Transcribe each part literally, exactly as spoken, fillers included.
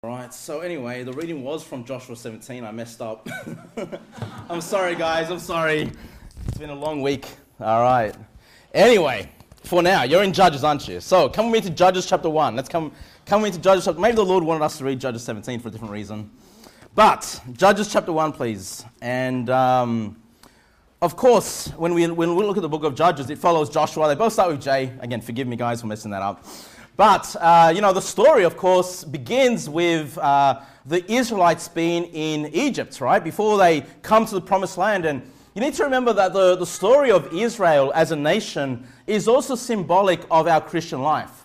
Right, so anyway, the reading was from Joshua seventeen. I messed up. I'm sorry, guys. I'm sorry. It's been a long week. All right. Anyway, for now, you're in Judges, aren't you? So come with me to Judges chapter one. Let's come come into Judges chapter. Maybe the Lord wanted us to read Judges seventeen for a different reason. But Judges chapter one, please. And um, of course, when we when we look at the book of Judges, it follows Joshua. They both start with J. Again, forgive me, guys, for messing that up. But, uh, you know, the story, of course, begins with uh, the Israelites being in Egypt, right? Before they come to the promised land. And you need to remember that the, the story of Israel as a nation is also symbolic of our Christian life.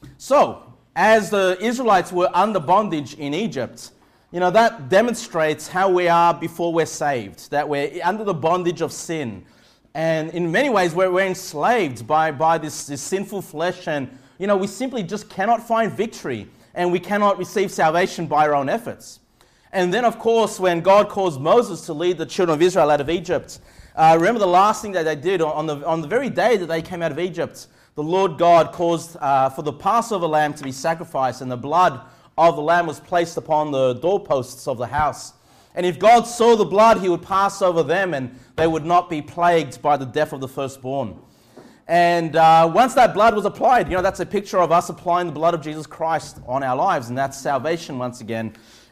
So, as the Israelites were under bondage in Egypt, you know, that demonstrates how we are before we're saved, that we're under the bondage of sin. And in many ways, we're, we're enslaved by, by this, this sinful flesh, and you know, we simply just cannot find victory, and we cannot receive salvation by our own efforts. And then, of course, when God caused Moses to lead the children of Israel out of Egypt, uh, remember the last thing that they did on the, on the very day that they came out of Egypt, the Lord God caused uh, for the Passover lamb to be sacrificed, and the blood of the lamb was placed upon the doorposts of the house. And if God saw the blood, he would pass over them, and they would not be plagued by the death of the firstborn. And uh, once that blood was applied, you know, that's a picture of us applying the blood of Jesus Christ on our lives, and that's salvation once again.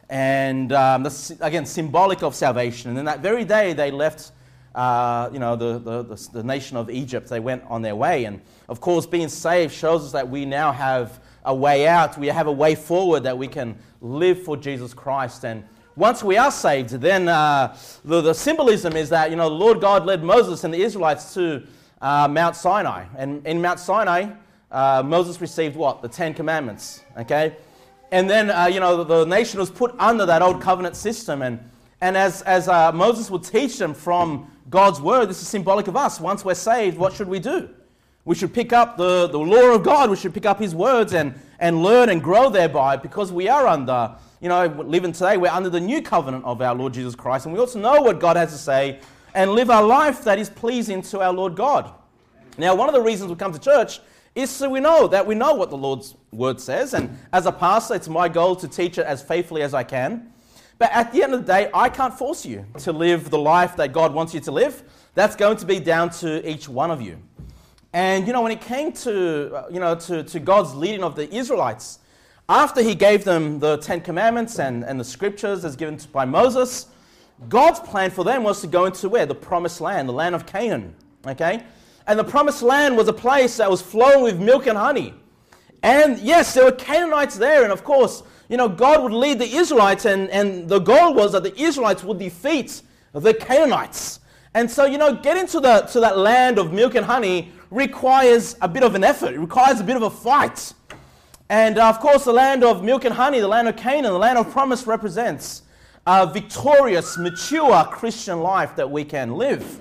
And um, that's, again, symbolic of salvation. And then that very day, they left, uh, you know, the, the, the, the nation of Egypt. They went on their way. And, of course, being saved shows us that we now have a way out. We have a way forward that we can live for Jesus Christ. And once we are saved, then uh, the, the symbolism is that, you know, the Lord God led Moses and the Israelites to Uh, Mount Sinai. And in Mount Sinai, uh, Moses received what? The Ten Commandments, okay? And then, uh, you know, the, the nation was put under that old covenant system. And, and as, as uh, Moses would teach them from God's word, this is symbolic of us. Once we're saved, what should we do? We should pick up the, the law of God. We should pick up his words and, and learn and grow thereby, because we are under, you know, living today, we're under the new covenant of our Lord Jesus Christ. And we also know what God has to say and live a life that is pleasing to our Lord God. Now, one of the reasons we come to church is so we know that we know what the Lord's word says. And as a pastor, it's my goal to teach it as faithfully as I can. But at the end of the day, I can't force you to live the life that God wants you to live. That's going to be down to each one of you. And, you know, when it came to, you know, to, to God's leading of the Israelites, after he gave them the Ten Commandments and, and the scriptures as given to, by Moses, God's plan for them was to go into where? The promised land, the land of Canaan, okay? And the promised land was a place that was flowing with milk and honey. And yes, there were Canaanites there, and of course, you know, God would lead the Israelites, and, and the goal was that the Israelites would defeat the Canaanites. And so, you know, getting to, the, to that land of milk and honey requires a bit of an effort. It requires a bit of a fight. And uh, of course, the land of milk and honey, the land of Canaan, the land of promise represents a victorious, mature Christian life that we can live.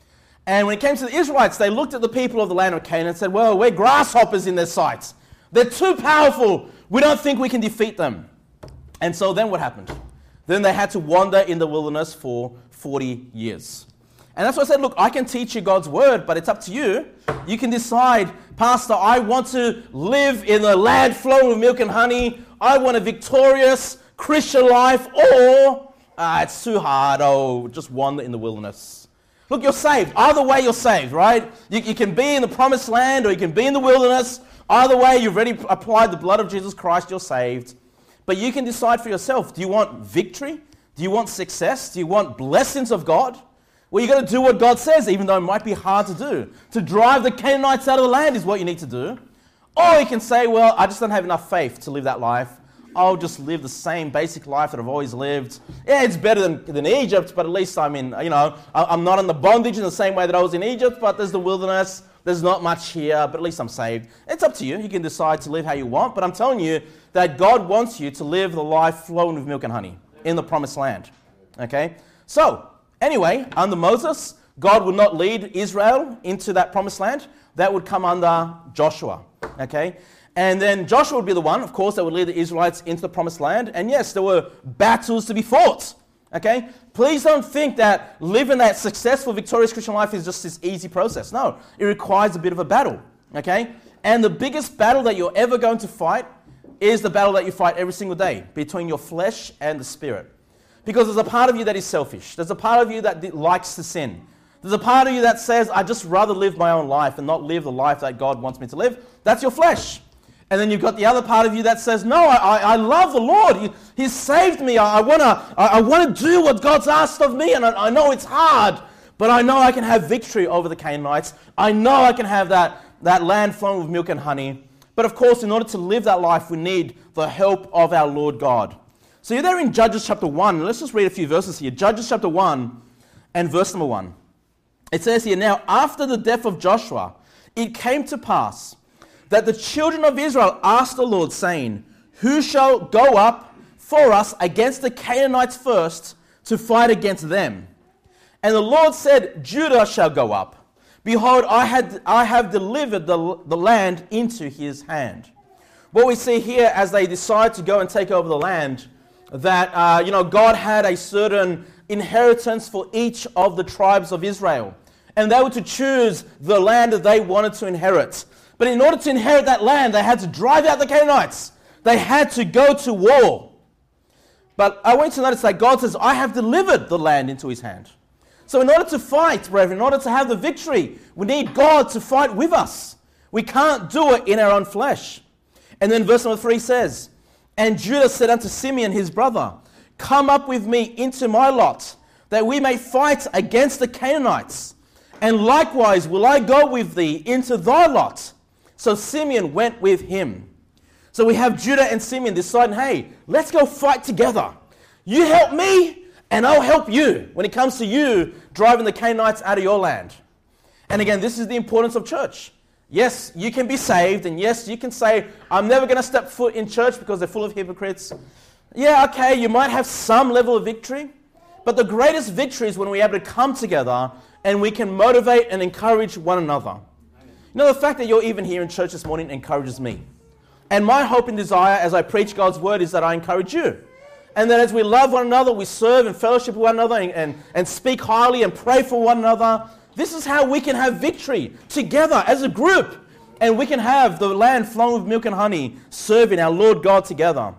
And when it came to the Israelites, they looked at the people of the land of Canaan and said, well, we're grasshoppers in their sight. They're too powerful. We don't think we can defeat them. And so then what happened? Then they had to wander in the wilderness for forty years. And that's why I said, look, I can teach you God's word, but it's up to you. You can decide, Pastor, I want to live in a land flowing with milk and honey. I want a victorious Christian life, or uh, it's too hard, oh, just wander in the wilderness. Look, you're saved. Either way, you're saved, right? You, you can be in the promised land, or you can be in the wilderness. Either way, you've already applied the blood of Jesus Christ, you're saved. But you can decide for yourself. Do you want victory? Do you want success? Do you want blessings of God? Well, you've got to do what God says, even though it might be hard to do. To drive the Canaanites out of the land is what you need to do. Or you can say, well, I just don't have enough faith to live that life. I'll just live the same basic life that I've always lived. Yeah, it's better than, than Egypt, but at least I'm in, you know, I'm not in the bondage in the same way that I was in Egypt, but there's the wilderness, there's not much here, but at least I'm saved. It's up to you. You can decide to live how you want, but I'm telling you that God wants you to live the life flowing with milk and honey in the promised land. Okay? So, anyway, under Moses, God would not lead Israel into that promised land. That would come under Joshua. Okay? And then Joshua would be the one, of course, that would lead the Israelites into the promised land. And yes, there were battles to be fought. Okay? Please don't think that living that successful, victorious Christian life is just this easy process. No, it requires a bit of a battle. Okay? And the biggest battle that you're ever going to fight is the battle that you fight every single day between your flesh and the spirit. Because there's a part of you that is selfish. There's a part of you that likes to sin. There's a part of you that says, I'd just rather live my own life and not live the life that God wants me to live. That's your flesh. And then you've got the other part of you that says, no, I, I, I love the Lord. He, He's saved me. I, I want to I, I wanna do what God's asked of me. And I, I know it's hard, but I know I can have victory over the Canaanites. I know I can have that, that land flowing with milk and honey. But of course, in order to live that life, we need the help of our Lord God. So you're there in Judges chapter one. Let's just read a few verses here. Judges chapter one and verse number one. It says here, now after the death of Joshua, it came to pass that the children of Israel asked the Lord, saying, who shall go up for us against the Canaanites first to fight against them? And the Lord said, Judah shall go up. Behold, I, had, I have delivered the, the land into his hand. What we see here as they decide to go and take over the land, that uh, you know God had a certain inheritance for each of the tribes of Israel. And they were to choose the land that they wanted to inherit. But in order to inherit that land, they had to drive out the Canaanites. They had to go to war. But I want you to notice that God says, I have delivered the land into his hand. So in order to fight, brethren, in order to have the victory, we need God to fight with us. We can't do it in our own flesh. And then verse number three says, and Judah said unto Simeon his brother, come up with me into my lot, that we may fight against the Canaanites. And likewise will I go with thee into thy lot. So Simeon went with him. So we have Judah and Simeon deciding, hey, let's go fight together. You help me, and I'll help you when it comes to you driving the Canaanites out of your land. And again, this is the importance of church. Yes, you can be saved, and yes, you can say, I'm never going to step foot in church because they're full of hypocrites. Yeah, okay, you might have some level of victory, but the greatest victory is when we're able to come together and we can motivate and encourage one another. You know, the fact that you're even here in church this morning encourages me. And my hope and desire as I preach God's word is that I encourage you. And that as we love one another, we serve and fellowship with one another and, and, and speak highly and pray for one another. This is how we can have victory together as a group. And we can have the land flowing with milk and honey, serving our Lord God together.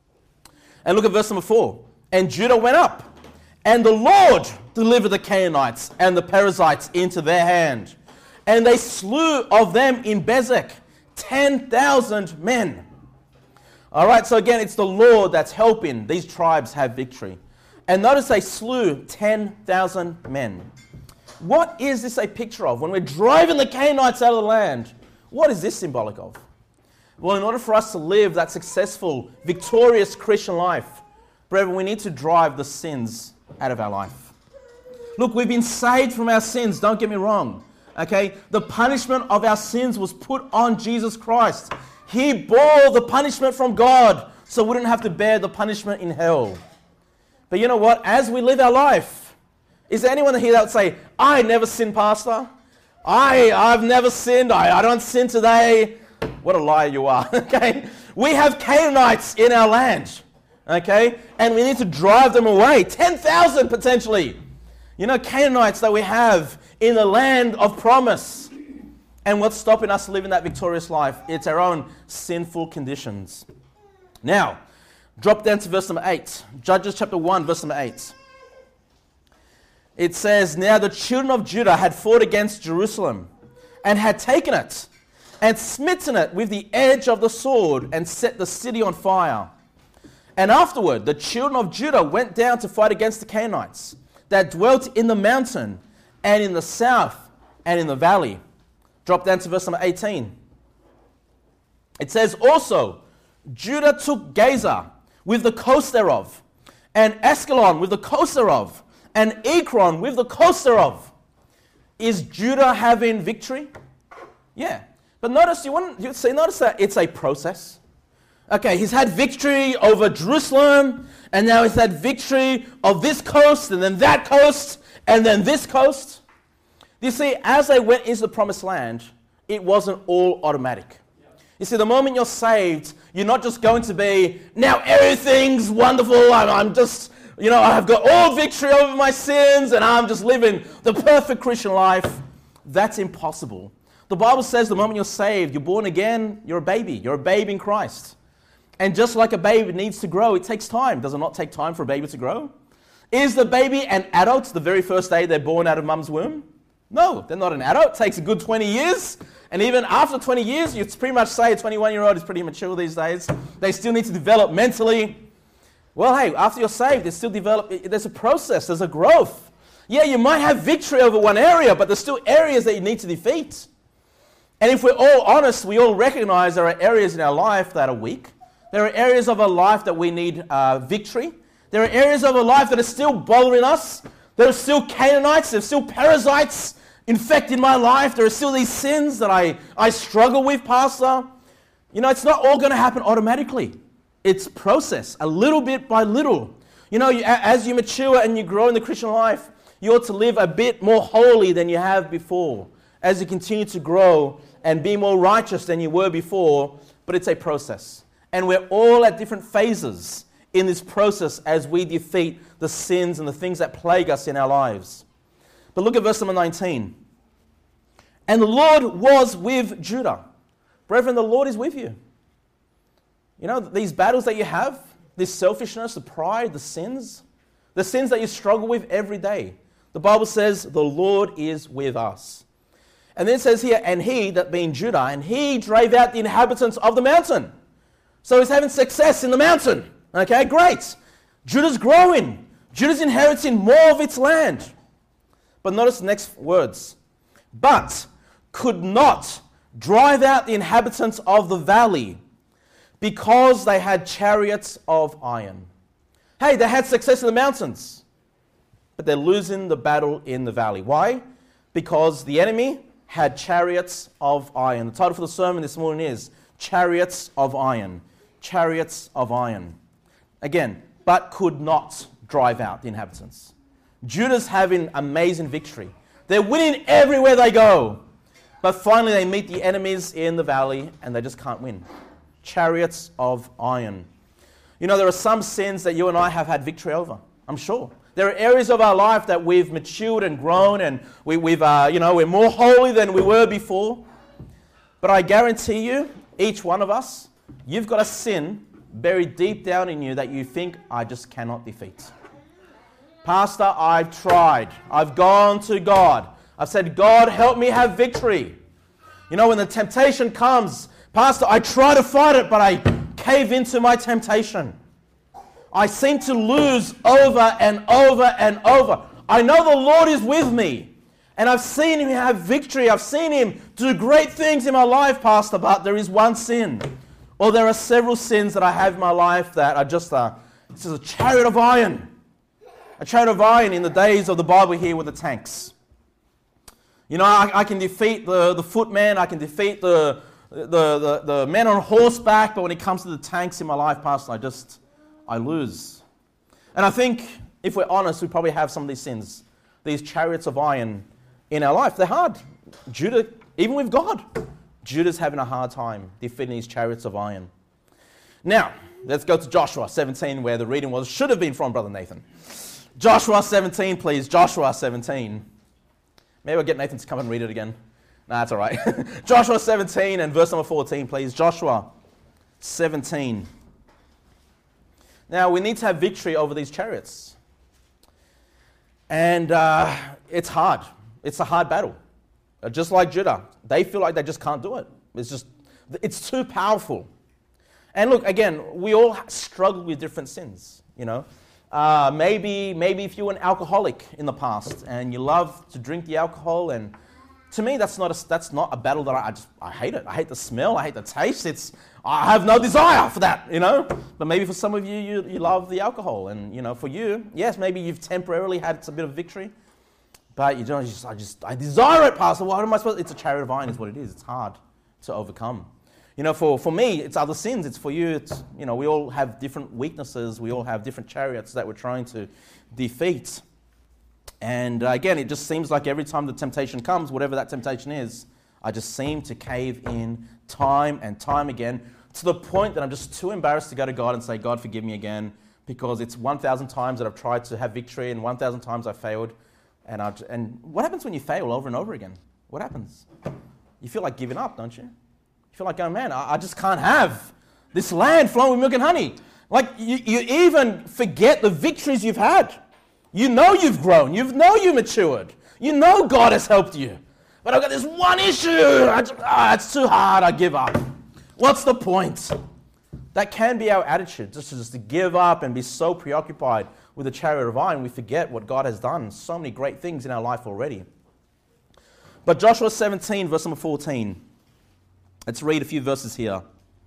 And look at verse number four. And Judah went up, and the Lord delivered the Canaanites and the Perizzites into their hand. And they slew of them in Bezek ten thousand men. All right, so again, it's the Lord that's helping these tribes have victory. And notice they slew ten thousand men. What is this a picture of? When we're driving the Canaanites out of the land, what is this symbolic of? Well, in order for us to live that successful, victorious Christian life, brethren, we need to drive the sins out of our life. Look, we've been saved from our sins, don't get me wrong. Okay, the punishment of our sins was put on Jesus Christ. He bore the punishment from God, so we didn't have to bear the punishment in hell. But you know what? As we live our life, is there anyone here that would say, I never sin, Pastor? I, I've never sinned. I, I don't sin today. What a liar you are. Okay, we have Canaanites in our land. Okay, and we need to drive them away. ten thousand potentially. You know, Canaanites that we have in the land of promise. And what's stopping us living that victorious life? It's our own sinful conditions. Now, drop down to verse number eight. Judges chapter one, verse number eight. It says, now the children of Judah had fought against Jerusalem and had taken it and smitten it with the edge of the sword and set the city on fire. And afterward, the children of Judah went down to fight against the Canaanites that dwelt in the mountain and in the south and in the valley. Drop down to verse number eighteen. It says, also, Judah took Gaza with the coast thereof, and Askelon with the coast thereof, and Ekron with the coast thereof. Is Judah having victory? Yeah. But notice, you want you see, notice that it's a process. Okay, he's had victory over Jerusalem, and now he's had victory of this coast, and then that coast, and then this coast. You see, as they went into the promised land, it wasn't all automatic. You see, the moment you're saved, you're not just going to be, now everything's wonderful, I'm, I'm just, you know, I've got all victory over my sins, and I'm just living the perfect Christian life. That's impossible. The Bible says the moment you're saved, you're born again, you're a baby. You're a babe in Christ. And just like a baby needs to grow, it takes time. Does it not take time for a baby to grow? Is the baby an adult the very first day they're born out of mum's womb? No, they're not an adult. It takes a good twenty years. And even after twenty years, you pretty much say a twenty-one-year-old is pretty mature these days. They still need to develop mentally. Well, hey, after you're saved, there's still develop. There's a process. There's a growth. Yeah, you might have victory over one area, but there's still areas that you need to defeat. And if we're all honest, we all recognize there are areas in our life that are weak. There are areas of our life that we need uh, victory. There are areas of our life that are still bothering us. There are still Canaanites. There are still parasites infecting my life. There are still these sins that I, I struggle with, Pastor. You know, it's not all going to happen automatically. It's process, a little bit by little. You know, you, as you mature and you grow in the Christian life, you ought to live a bit more holy than you have before. As you continue to grow and be more righteous than you were before, but it's a process. And we're all at different phases in this process as we defeat the sins and the things that plague us in our lives. But look at verse number nineteen. And the Lord was with Judah. Brethren, the Lord is with you. You know, these battles that you have, this selfishness, the pride, the sins, the sins that you struggle with every day. The Bible says the Lord is with us. And then it says here, and he, that being Judah, and he drave out the inhabitants of the mountain. So he's having success in the mountain. Okay, great. Judah's growing. Judah's inheriting more of its land. But notice the next words. But could not drive out the inhabitants of the valley because they had chariots of iron. Hey, they had success in the mountains, but they're losing the battle in the valley. Why? Because the enemy had chariots of iron. The title for the sermon this morning is Chariots of Iron. Chariots of iron. Again, but could not drive out the inhabitants. Judah's having amazing victory. They're winning everywhere they go. But finally they meet the enemies in the valley and they just can't win. Chariots of iron. You know, there are some sins that you and I have had victory over, I'm sure. There are areas of our life that we've matured and grown and we, we've, uh, you know, we're more holy than we were before. But I guarantee you, each one of us, you've got a sin buried deep down in you that you think, I just cannot defeat. Pastor, I've tried. I've gone to God. I've said, God, help me have victory. You know, when the temptation comes, Pastor, I try to fight it, but I cave into my temptation. I seem to lose over and over and over. I know the Lord is with me. And I've seen him have victory. I've seen him do great things in my life, Pastor, but there is one sin. Or there are several sins that I have in my life that are just a, this is a chariot of iron. A chariot of iron in the days of the Bible here with the tanks. You know, I, I can defeat the, the footman, I can defeat the, the, the, the men on horseback, but when it comes to the tanks in my life, Pastor, I just, I lose. And I think, if we're honest, we probably have some of these sins, these chariots of iron in our life. They're hard. Judah, even with God, Judah's having a hard time defeating these chariots of iron. Now, let's go to Joshua seventeen, where the reading was, should have been from Brother Nathan. Joshua seventeen, please. Joshua seventeen. Maybe I'll get Nathan to come and read it again. Nah, that's all right. Joshua seventeen and verse number fourteen, please. Joshua seventeen. Now, we need to have victory over these chariots. And uh, it's hard. It's a hard battle. Uh, just like Judah, they feel like they just can't do it. It's just, it's too powerful. And look, again, we all struggle with different sins, you know. Uh, maybe, maybe if you were an alcoholic in the past and you love to drink the alcohol, and to me, that's not a, that's not a battle that I, I just, I hate it. I hate the smell. I hate the taste. It's, I have no desire for that, you know. But maybe for some of you, you, you love the alcohol, and you know, for you, yes, maybe you've temporarily had a bit of victory, but you don't. Just, I just, I desire it, Pastor. What am I supposed? It's a chariot of iron, is what it is. It's hard to overcome. You know, for, for me, it's other sins. It's for you. It's, you know, we all have different weaknesses. We all have different chariots that we're trying to defeat. And uh, again, it just seems like every time the temptation comes, whatever that temptation is, I just seem to cave in time and time again, to the point that I'm just too embarrassed to go to God and say, God, forgive me again, because it's one thousand times that I've tried to have victory and one thousand times I've failed. And, I've, and what happens when you fail over and over again? What happens? You feel like giving up, don't you? You feel like, oh man, I, I just can't have This land flowing with milk and honey. Like, you, you even forget the victories you've had. You know you've grown. You know you've matured. You know God has helped you. But I've got this one issue. I just, ah, it's too hard. I give up. What's the point? That can be our attitude, just to, just to give up and be so preoccupied with the chariot of iron, we forget what God has done. So many great things in our life already. But Joshua seventeen, verse number fourteen. Let's read a few verses here.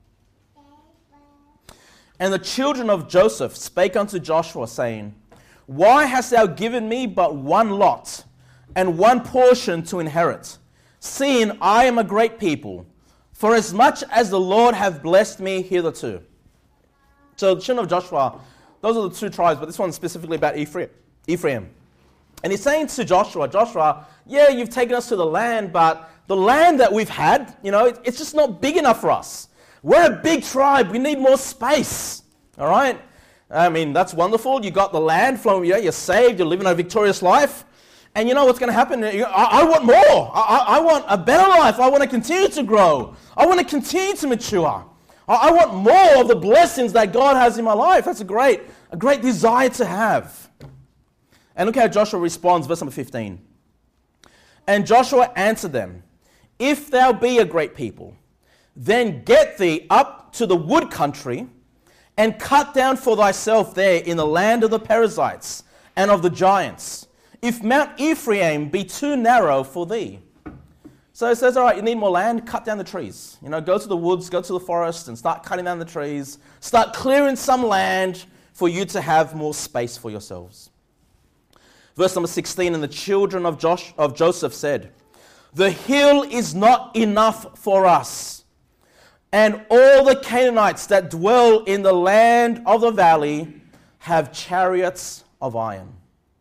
And the children of Joseph spake unto Joshua, saying, Why hast thou given me but one lot, and one portion to inherit, seeing I am a great people, for as much as the Lord hath blessed me hitherto? So the children of Joshua, those are the two tribes, but this one's specifically about Ephraim. Ephraim. And he's saying to Joshua, Joshua, yeah, you've taken us to the land, but the land that we've had, you know, it, it's just not big enough for us. We're a big tribe. We need more space. All right? I mean, that's wonderful. You got the land flowing, yeah, you're saved, you're living a victorious life. And you know what's going to happen? I, I want more. I, I want a better life. I want to continue to grow. I want to continue to mature. I, I want more of the blessings that God has in my life. That's a great, a great desire to have. And look how Joshua responds, verse number fifteen. And Joshua answered them, If thou be a great people, then get thee up to the wood country, and cut down for thyself there in the land of the Perizzites and of the giants, if Mount Ephraim be too narrow for thee. So it says, all right, you need more land, cut down the trees. You know, go to the woods, go to the forest, and start cutting down the trees. Start clearing some land for you to have more space for yourselves. Verse number sixteen, and the children of, Josh, of Joseph said, The hill is not enough for us, and all the Canaanites that dwell in the land of the valley have chariots of iron.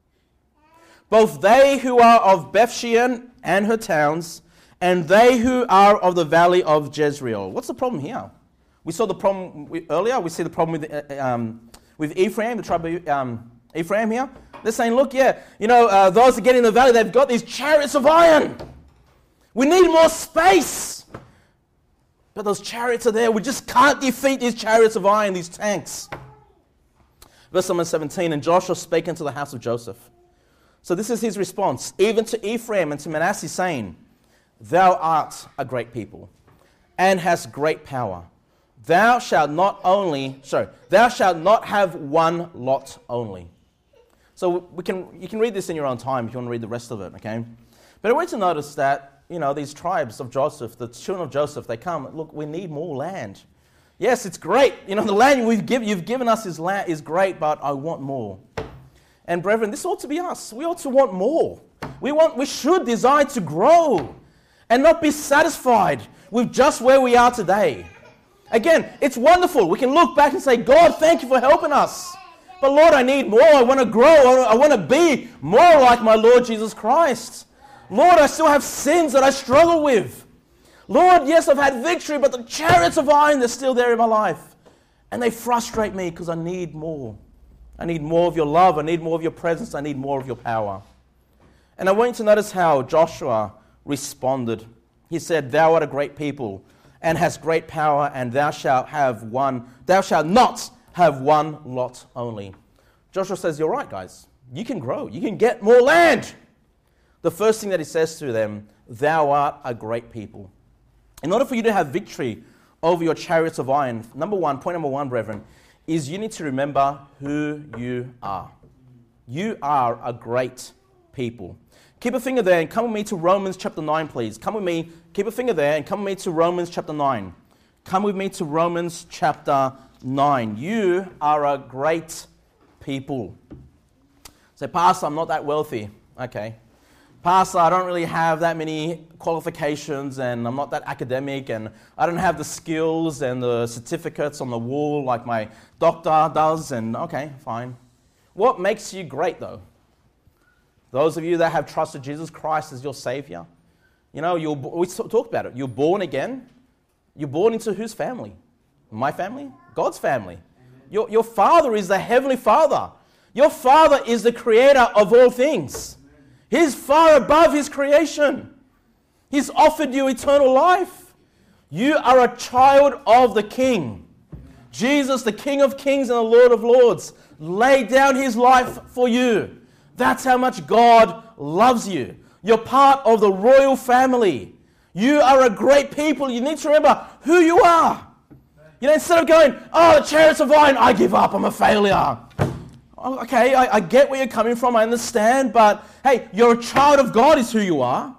Both they who are of Bethshean and her towns, and they who are of the valley of Jezreel. What's the problem here? We saw the problem earlier. We see the problem with, uh, um, with Ephraim, the tribe of um, Ephraim here. They're saying, look, yeah, you know, uh, those that get in the valley, they've got these chariots of iron. We need more space. But those chariots are there. We just can't defeat these chariots of iron, these tanks. Verse number seventeen, and Joshua spake unto the house of Joseph. So this is his response, even to Ephraim and to Manasseh, saying, Thou art a great people, and hast great power. Thou shalt not only, sorry, thou shalt not have one lot only. So we can, you can read this in your own time if you want to read the rest of it, okay? But I want you to notice that, you know, these tribes of Joseph, the children of Joseph, they come, look, we need more land. Yes, it's great. You know, the land we've give, you've given us is, land, is great, but I want more. And brethren, this ought to be us. We ought to want more. We want, we should desire to grow and not be satisfied with just where we are today. Again, it's wonderful. We can look back and say, God, thank you for helping us. But Lord, I need more. I want to grow. I want to be more like my Lord Jesus Christ. Lord, I still have sins that I struggle with. Lord, yes, I've had victory, but the chariots of iron, they're still there in my life. And they frustrate me because I need more. I need more of your love. I need more of your presence. I need more of your power. And I want you to notice how Joshua responded. He said, Thou art a great people and hast great power, and thou shalt have one, thou shalt not have one lot only. Joshua says, you're right, guys. You can grow. You can get more land. The first thing that he says to them, Thou art a great people. In order for you to have victory over your chariots of iron, number one, point number one, brethren, is you need to remember who you are. You are a great people. Keep a finger there and come with me to Romans chapter nine, please. Come with me, keep a finger there and come with me to Romans chapter nine. Come with me to Romans chapter nine. You are a great people. Say, Pastor, I'm not that wealthy. Okay. Pastor, I don't really have that many qualifications and I'm not that academic and I don't have the skills and the certificates on the wall like my doctor does. And okay, fine. What makes you great though? Those of you that have trusted Jesus Christ as your Savior, you know, you're, we talked about it. You're born again. You're born into whose family? My family? God's family. Your, your Father is the Heavenly Father. Your Father is the Creator of all things. He's far above His creation. He's offered you eternal life. You are a child of the King. Jesus, the King of Kings and the Lord of Lords, laid down his life for you. That's how much God loves you. You're part of the royal family. You are a great people. You need to remember who you are. You know, instead of going, oh, the chariots of iron, I give up, I'm a failure. Okay, I, I get where you're coming from, I understand, but hey, you're a child of God is who you are.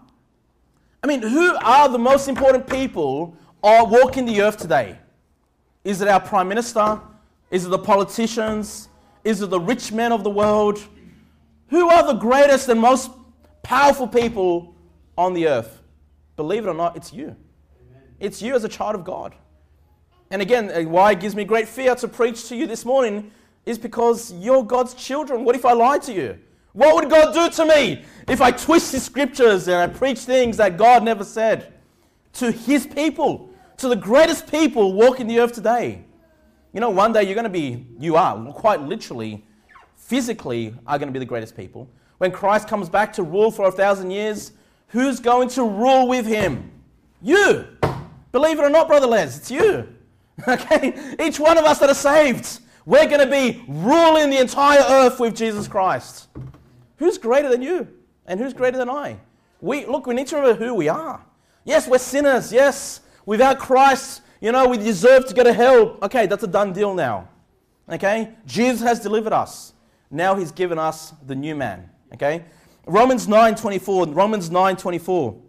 I mean, who are the most important people uh, walking the earth today? Is it our Prime Minister? Is it the politicians? Is it the rich men of the world? Who are the greatest and most powerful people on the earth? Believe it or not, it's you. Amen. It's you as a child of God. And again, why it gives me great fear to preach to you this morning is because you're God's children. What if I lied to you? What would God do to me if I twist the scriptures and I preach things that God never said to his people, to the greatest people walking the earth today? You know, one day you're going to be, you are, quite literally, physically are going to be the greatest people. When Christ comes back to rule for a thousand years, who's going to rule with him? You. Believe it or not, Brother Les, it's you. Okay? Each one of us that are saved, we're going to be ruling the entire earth with Jesus Christ. Who's greater than you? And who's greater than I? We look, we need to remember who we are. Yes, we're sinners. Yes, without Christ, you know, we deserve to go to hell. Okay, that's a done deal now. Okay? Jesus has delivered us. Now he's given us the new man. Okay? Romans nine twenty-four. Romans nine twenty-four.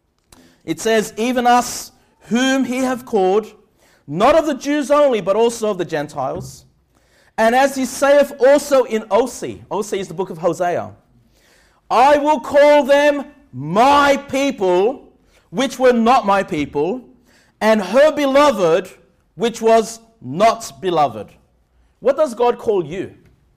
It says, even us whom he hath called, not of the Jews only, but also of the Gentiles. And as he saith also in Osee, Osee is the book of Hosea, I will call them my people, which were not my people, and her beloved, which was not beloved. What does God call you?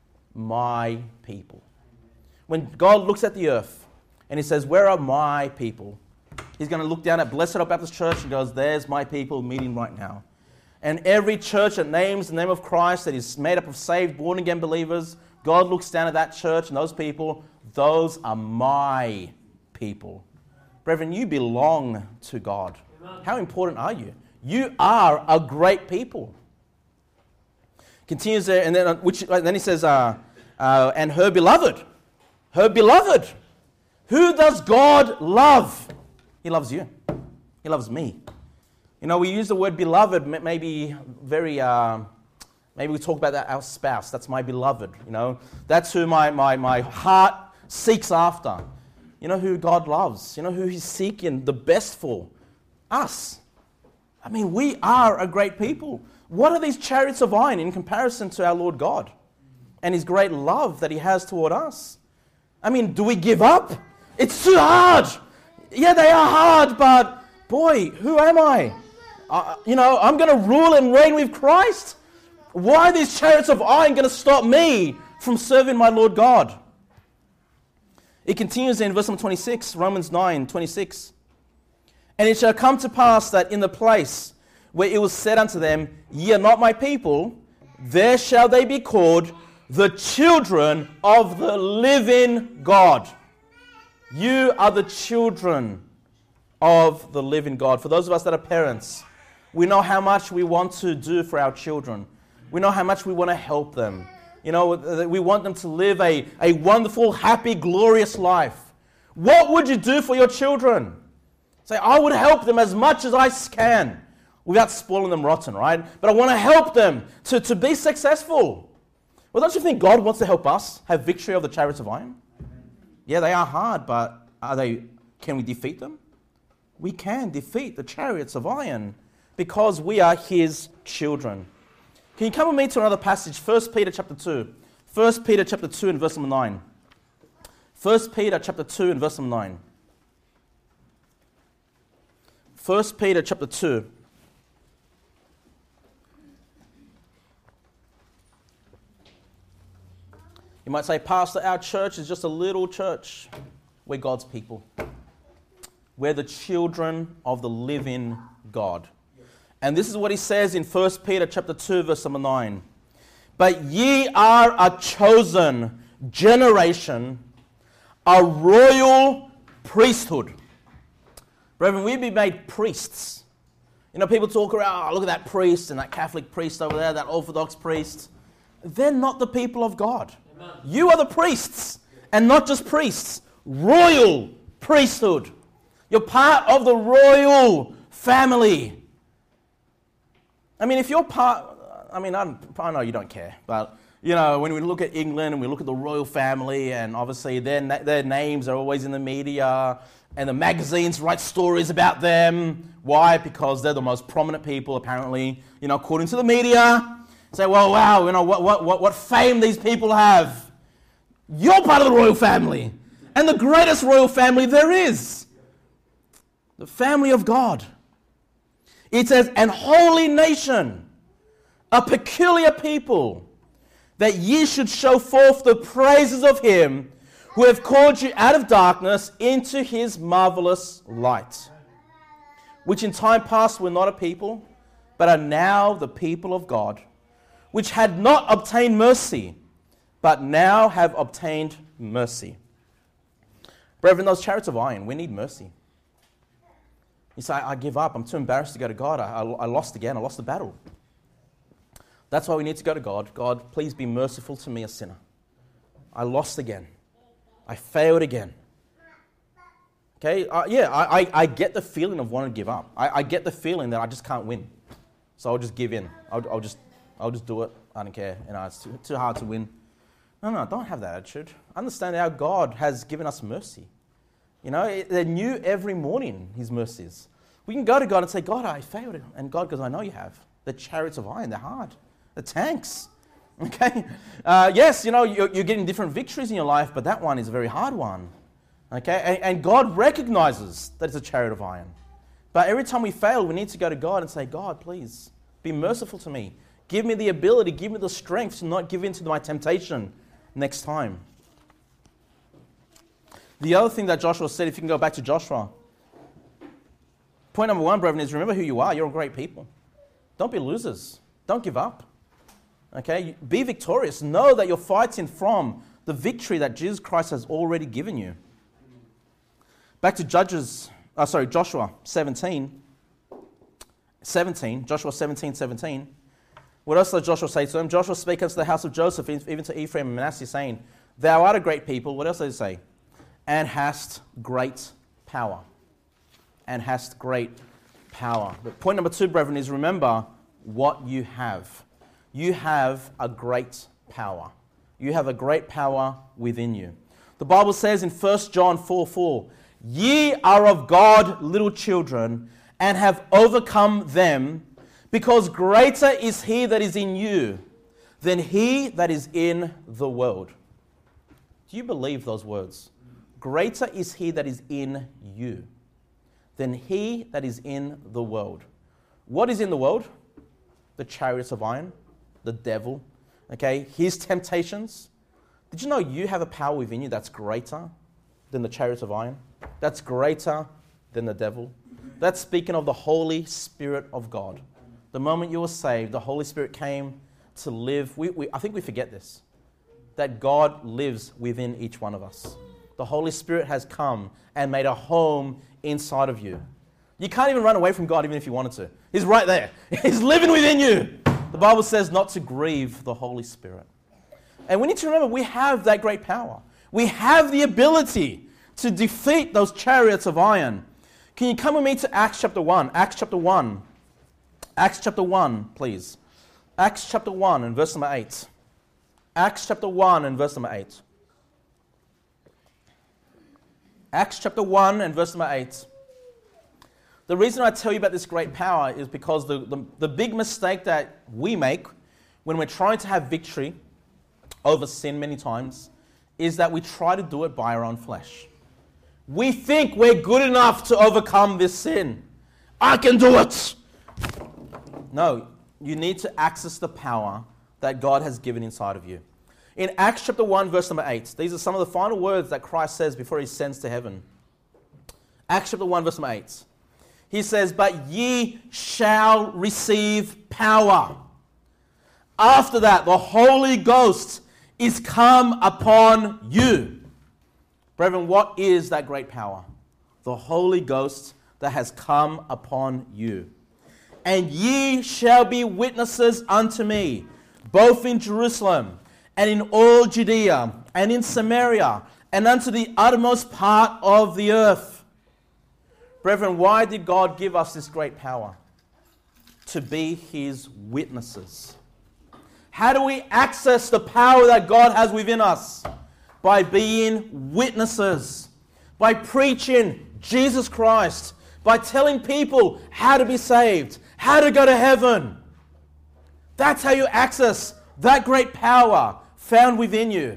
My people. When God looks at the earth and he says, where are my people? He's going to look down at Blessed Hope Baptist Church and goes, there's my people meeting right now. And every church that names the name of Christ, that is made up of saved, born-again believers, God looks down at that church and those people, those are my people. Brethren, you belong to God. How important are you? You are a great people. Continues there, and then, which, then he says, uh, uh, and her beloved. Her beloved. Who does God love? He loves you. He loves me. You know, we use the word beloved, maybe very, uh, maybe we talk about that, our spouse. That's my beloved, you know. That's who my, my, my heart seeks after. You know who God loves. You know who he's seeking the best for. Us. I mean, we are a great people. What are these chariots of iron in comparison to our Lord God and his great love that he has toward us? I mean, do we give up? It's too hard. Yeah, they are hard, but boy, who am I? Uh, you know, I'm going to rule and reign with Christ. Why are these chariots of iron going to stop me from serving my Lord God? It continues in verse number twenty-six, Romans nine twenty-six. And it shall come to pass that in the place where it was said unto them, ye are not my people, there shall they be called the children of the living God. You are the children of the living God. For those of us that are parents, we know how much we want to do for our children. We know how much we want to help them. You know, we want them to live a, a wonderful, happy, glorious life. What would you do for your children? Say, I would help them as much as I can without spoiling them rotten, right? But I want to help them to, to be successful. Well, don't you think God wants to help us have victory over the chariots of iron? Yeah, they are hard, but are they? Can we defeat them? We can defeat the chariots of iron because we are his children. Can you come with me to another passage? First Peter chapter two. First Peter chapter two and verse number nine. First Peter chapter two and verse number nine. First Peter chapter two. You might say, Pastor, our church is just a little church. We're God's people. We're the children of the living God. And this is what he says in First Peter chapter two, verse number nine. But ye are a chosen generation, a royal priesthood. Brethren, we be made priests. You know, people talk around, oh, look at that priest and that Catholic priest over there, that Orthodox priest. They're not the people of God. Amen. You are the priests, and not just priests. Royal priesthood. You're part of the royal family. I mean, if you're part, I mean, I, I know you don't care, but, you know, when we look at England and we look at the royal family, and obviously their, their names are always in the media, and the magazines write stories about them. Why? Because they're the most prominent people, apparently, you know, according to the media. Say, well, wow, you know, what, what, what, what fame these people have. You're part of the royal family, and the greatest royal family there is. The family of God. It says, an holy nation, a peculiar people, that ye should show forth the praises of him who have called you out of darkness into his marvelous light, which in time past were not a people, but are now the people of God, which had not obtained mercy, but now have obtained mercy. Brethren, those chariots of iron, we need mercy. You say, I give up, I'm too embarrassed to go to God, I, I, I lost again, I lost the battle. That's why we need to go to God. God, please be merciful to me, a sinner. I lost again. I failed again. Okay, uh, yeah, I, I, I get the feeling of wanting to give up. I, I get the feeling that I just can't win. So I'll just give in. I'll, I'll just I'll just do it. I don't care. You know, it's too, too hard to win. No, no, don't have that attitude. Understand our God has given us mercy. You know, they're new every morning, his mercies. We can go to God and say, God, I failed. And God goes, I know you have. The chariots of iron, they're hard. The tanks. Okay? Uh, yes, you know, you're, you're getting different victories in your life, but that one is a very hard one. Okay? And, and God recognizes that it's a chariot of iron. But every time we fail, we need to go to God and say, God, please, be merciful to me. Give me the ability, give me the strength to not give in to my temptation next time. The other thing that Joshua said, if you can go back to Joshua, point number one, brethren, is remember who you are. You're a great people. Don't be losers. Don't give up. Okay? Be victorious. Know that you're fighting from the victory that Jesus Christ has already given you. Back to Judges, uh, sorry, Joshua seventeen. seventeen, Joshua seventeen, seventeen. What else does Joshua say to them? Joshua spake unto the house of Joseph, even to Ephraim and Manasseh, saying, Thou art a great people. What else does he say? And hast great power. And hast great power. But point number two, brethren, is remember what you have. You have a great power. You have a great power within you. The Bible says in First John four four, Ye are of God, little children, and have overcome them, because greater is he that is in you than he that is in the world. Do you believe those words? Greater is he that is in you than he that is in the world. What is in the world? The chariots of iron, the devil, okay, his temptations. Did you know you have a power within you that's greater than the chariots of iron? That's greater than the devil. That's speaking of the Holy Spirit of God. The moment you were saved, the Holy Spirit came to live. We, we, I think we forget this, that God lives within each one of us. The Holy Spirit has come and made a home inside of you. You can't even run away from God even if you wanted to. He's right there. He's living within you. The Bible says not to grieve the Holy Spirit. And we need to remember we have that great power. We have the ability to defeat those chariots of iron. Can you come with me to Acts chapter one? Acts chapter one. Acts chapter one, please. Acts chapter one and verse number eight. Acts chapter one and verse number eight. Acts chapter one and verse number eight. The reason I tell you about this great power is because the, the, the big mistake that we make when we're trying to have victory over sin many times is that we try to do it by our own flesh. We think we're good enough to overcome this sin. I can do it. No, you need to access the power that God has given inside of you. In Acts chapter one, verse number eight, these are some of the final words that Christ says before he ascends to heaven. Acts chapter one, verse number eight. He says, But ye shall receive power. After that, the Holy Ghost is come upon you. Brethren, what is that great power? The Holy Ghost that has come upon you. And ye shall be witnesses unto me, both in Jerusalem, and in all Judea, and in Samaria, and unto the uttermost part of the earth. Brethren, why did God give us this great power? To be His witnesses. How do we access the power that God has within us? By being witnesses. By preaching Jesus Christ. By telling people how to be saved. How to go to heaven. That's how you access that great power found within you.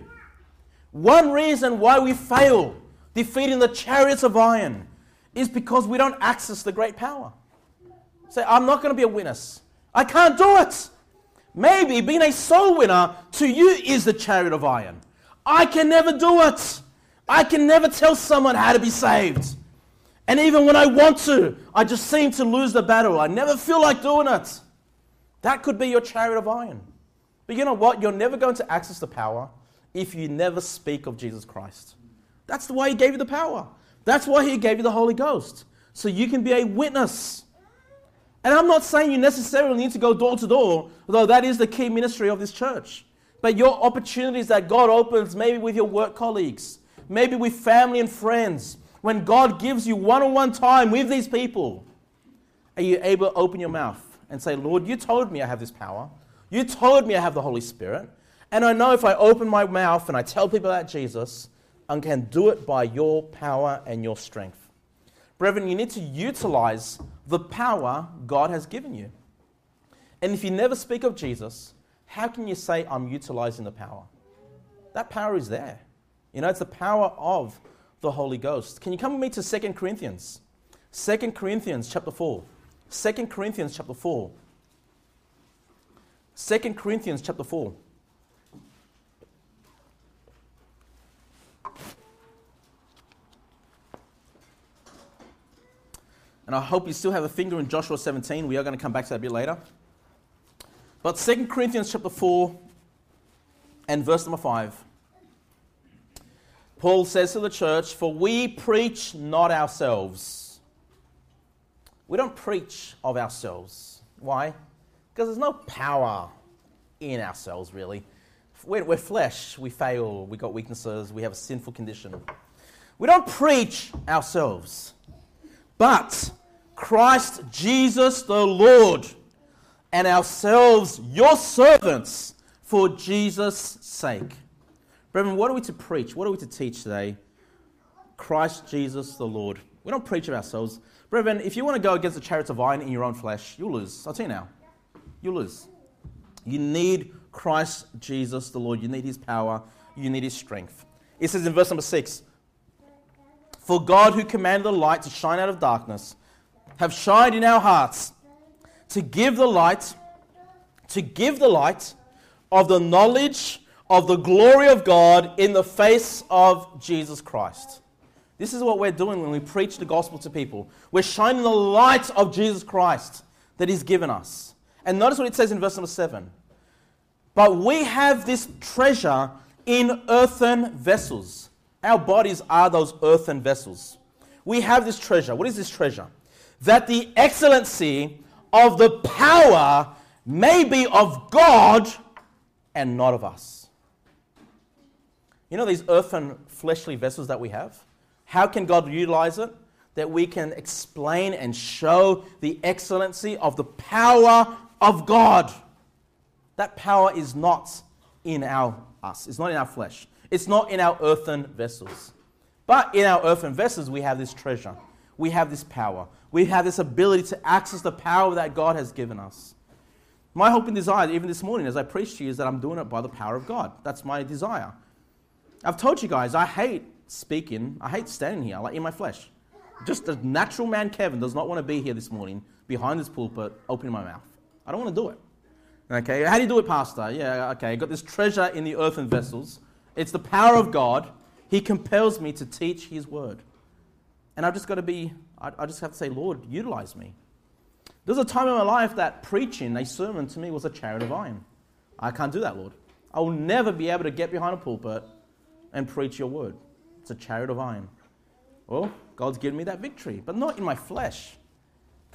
One reason why we fail defeating the chariots of iron is because we don't access the great power. Say, I'm not going to be a witness. I can't do it. Maybe being a soul winner to you is the chariot of iron. I can never do it. I can never tell someone how to be saved. And even when I want to, I just seem to lose the battle. I never feel like doing it. That could be your chariot of iron. But you know what? You're never going to access the power if you never speak of Jesus Christ. That's the why He gave you the power. That's why He gave you the Holy Ghost. So you can be a witness. And I'm not saying you necessarily need to go door to door, although that is the key ministry of this church. But your opportunities that God opens, maybe with your work colleagues, maybe with family and friends, when God gives you one-on-one time with these people, are you able to open your mouth and say, Lord, you told me I have this power. You told me I have the Holy Spirit. And I know if I open my mouth and I tell people about Jesus, I can do it by your power and your strength. Brethren, you need to utilize the power God has given you. And if you never speak of Jesus, how can you say, I'm utilizing the power? That power is there. You know, it's the power of the Holy Ghost. Can you come with me to Second Corinthians? Second Corinthians chapter four. Second Corinthians chapter four. Second Corinthians chapter four. And I hope you still have a finger in Joshua seventeen. We are going to come back to that a bit later. But Second Corinthians chapter four and verse number five. Paul says to the church, for we preach not ourselves. We don't preach of ourselves. Why? Because there's no power in ourselves, really. We're, we're flesh. We fail. We've got weaknesses. We have a sinful condition. We don't preach ourselves. But Christ Jesus the Lord, and ourselves your servants for Jesus' sake. Brethren, what are we to preach? What are we to teach today? Christ Jesus the Lord. We don't preach of ourselves. Brethren, if you want to go against the chariots of iron in your own flesh, you'll lose. I'll tell you now. You'll lose. You need Christ Jesus the Lord. You need His power. You need His strength. It says in verse number six, for God who commanded the light to shine out of darkness, have shined in our hearts to give the light, to give the light of the knowledge of the glory of God in the face of Jesus Christ. This is what we're doing when we preach the gospel to people. We're shining the light of Jesus Christ that He's given us. And notice what it says in verse number seven. But we have this treasure in earthen vessels. Our bodies are those earthen vessels. We have this treasure. What is this treasure? That the excellency of the power may be of God and not of us. You know these earthen fleshly vessels that we have? How can God utilize it? That we can explain and show the excellency of the power of God. That power is not in our us. It's not in our flesh. It's not in our earthen vessels. But in our earthen vessels, we have this treasure. We have this power. We have this ability to access the power that God has given us. My hope and desire, even this morning as I preach to you, is that I'm doing it by the power of God. That's my desire. I've told you guys, I hate speaking. I hate standing here, like in my flesh. Just a natural man, Kevin, does not want to be here this morning, behind this pulpit, opening my mouth. I don't want to do it. Okay, how do you do it, Pastor? Yeah, okay, got this treasure in the earthen vessels. It's the power of God. He compels me to teach His word. And I've just got to be, I, I just have to say, Lord, utilize me. There was a time in my life that preaching a sermon to me was a chariot of iron. I can't do that, Lord. I will never be able to get behind a pulpit and preach your word. It's a chariot of iron. Well, God's given me that victory, but not in my flesh.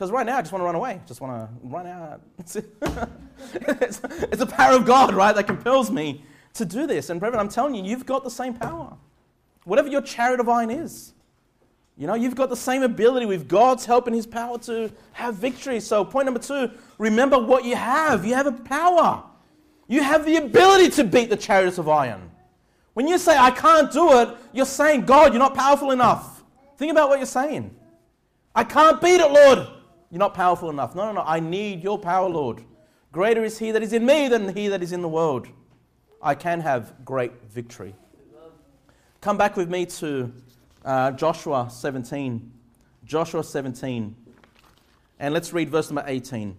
Because right now I just want to run away. Just want to run out. it's, it's the power of God, right, that compels me to do this. And brethren, I'm telling you, you've got the same power. Whatever your chariot of iron is. You know, you've got the same ability with God's help and His power to have victory. So point number two, remember what you have. You have a power. You have the ability to beat the chariots of iron. When you say, I can't do it, you're saying, God, you're not powerful enough. Think about what you're saying. I can't beat it, Lord. You're not powerful enough. No, no, no. I need your power, Lord. Greater is He that is in me than he that is in the world. I can have great victory. Come back with me to uh, Joshua seventeen. Joshua seventeen. And let's read verse number eighteen.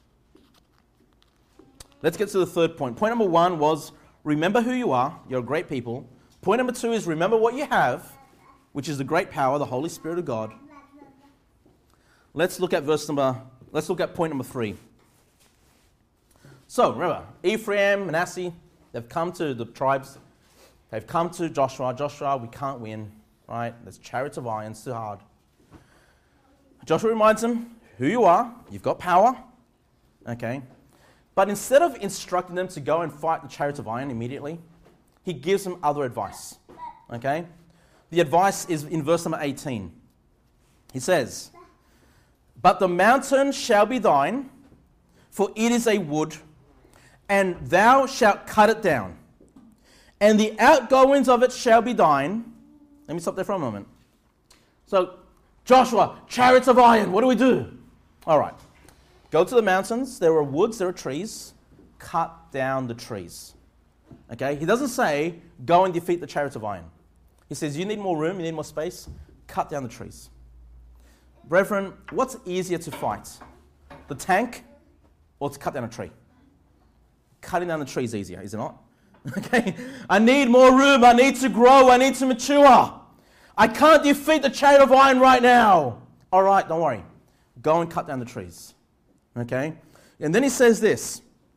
Let's get to the third point. Point number one was, remember who you are. You're a great people. Point number two is, remember what you have, which is the great power, the Holy Spirit of God. Let's look at verse number, let's look at point number three. So, remember, Ephraim, Manasseh, they've come to the tribes. They've come to Joshua. Joshua, we can't win, right? There's chariots of iron, it's too hard. Joshua reminds them who you are. You've got power, okay? But instead of instructing them to go and fight the chariots of iron immediately, he gives them other advice, okay? The advice is in verse number eighteen. He says, but the mountain shall be thine, for it is a wood, and thou shalt cut it down. And the outgoings of it shall be thine. Let me stop there for a moment. So, Joshua, chariots of iron, what do we do? All right. Go to the mountains. There are woods, there are trees. Cut down the trees. Okay? He doesn't say, go and defeat the chariots of iron. He says, you need more room, you need more space. Cut down the trees. Brethren, what's easier to fight? The tank or to cut down a tree? Cutting down the tree is easier, is it not? Okay? I need more room. I need to grow. I need to mature. I can't defeat the chariot of iron right now. All right, don't worry. Go and cut down the trees. Okay? And then he says this.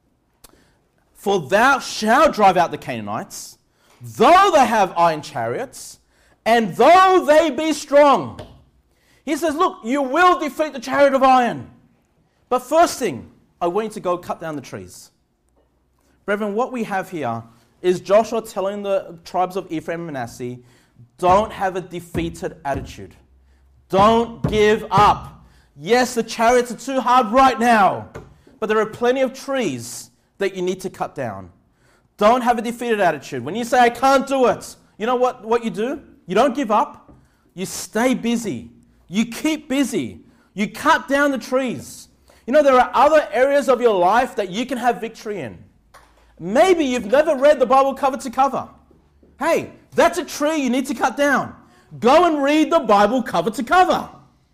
For thou shalt drive out the Canaanites, though they have iron chariots, and though they be strong. He says, look, you will defeat the chariot of iron. But first thing, I want you to go cut down the trees. Brethren, what we have here is Joshua telling the tribes of Ephraim and Manasseh, don't have a defeated attitude. Don't give up. Yes, the chariots are too hard right now, but there are plenty of trees that you need to cut down. Don't have a defeated attitude. When you say, I can't do it, you know what, what you do? You don't give up. You stay busy. You keep busy. You cut down the trees. You know, there are other areas of your life that you can have victory in. Maybe you've never read the Bible cover to cover. Hey, that's a tree you need to cut down. Go and read the Bible cover to cover.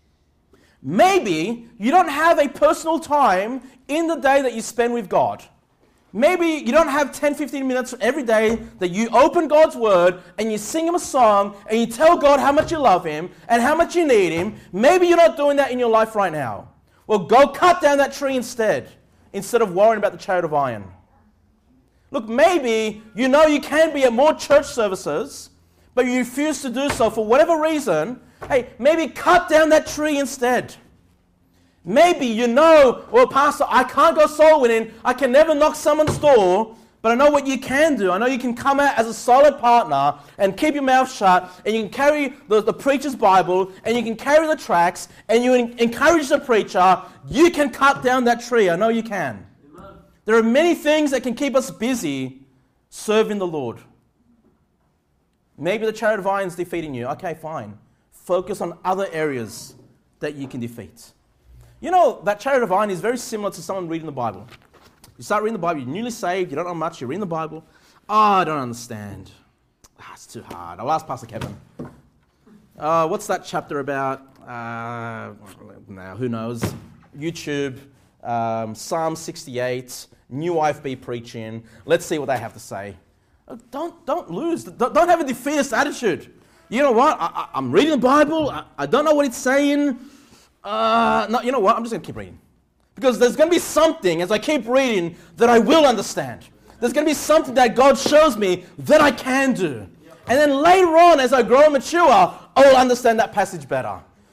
Maybe you don't have a personal time in the day that you spend with God. Maybe you don't have ten, fifteen minutes every day that you open God's Word and you sing Him a song and you tell God how much you love Him and how much you need Him. Maybe you're not doing that in your life right now. Well, go cut down that tree instead, instead of worrying about the chariot of iron. Look, maybe you know you can be at more church services, but you refuse to do so for whatever reason. Hey, maybe cut down that tree instead. Maybe you know, well, Pastor, I can't go soul winning. I can never knock someone's door. But I know what you can do. I know you can come out as a solid partner and keep your mouth shut, and you can carry the, the preacher's Bible, and you can carry the tracts, and you en- encourage the preacher. You can cut down that tree. I know you can. Amen. There are many things that can keep us busy serving the Lord. Maybe the chariot of iron is defeating you. Okay, fine. Focus on other areas that you can defeat. You know, that chariot of iron is very similar to someone reading the Bible. You start reading the Bible, you're newly saved, you don't know much, you're reading the Bible. Oh, I don't understand. Ah, it's too hard. I'll ask Pastor Kevin. Uh, what's that chapter about? Uh, now, who knows? YouTube, um, Psalm sixty-eight, New I F B preaching. Let's see what they have to say. Don't, don't lose. Don't, don't have a defeatist attitude. You know what? I, I, I'm reading the Bible. I, I don't know what it's saying. Uh, no, you know what? I'm just going to keep reading. Because there's going to be something, as I keep reading, that I will understand. There's going to be something that God shows me that I can do. And then later on, as I grow and mature, I will understand that passage better.